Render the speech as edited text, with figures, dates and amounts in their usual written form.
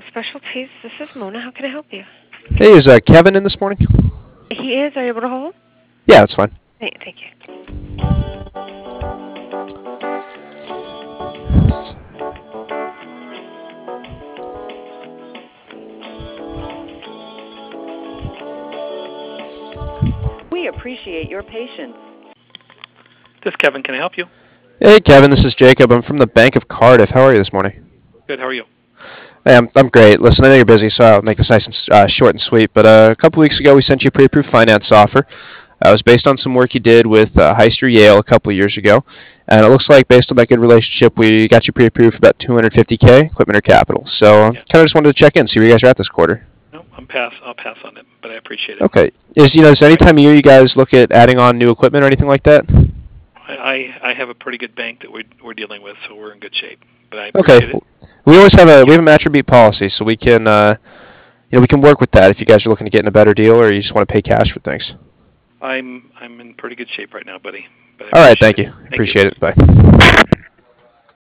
Specialties. This is Mona. How can I help you? Hey, is Kevin in this morning? He is. Are you able to hold? Yeah, that's fine. Thank you. We appreciate your patience. This is Kevin. Can I help you? Hey, Kevin, this is Jacob. I'm from the Bank of Cardiff. How are you this morning? Good. How are you? Hey, I'm great. Listen, I know you're busy, so I'll make this nice and short and sweet. But a couple weeks ago, we sent you a pre-approved finance offer. It was based on some work you did with Heister Yale a couple of years ago. And it looks like, based on that good relationship, we got you pre-approved for about $250K, equipment or capital. So Yeah. kind of just wanted to check in, see where you guys are at this quarter. No, I'll pass on it, but I appreciate it. Okay. Is there any time of year you guys look at adding on new equipment or anything like that? I have a pretty good bank that we're dealing with, so we're in good shape. But I Okay. appreciate it. We always have a match or beat policy, so we can we can work with that if you guys are looking to get in a better deal or you just want to pay cash for things. I'm in pretty good shape right now, buddy. But All right, thank it. you. Appreciate it. Bye.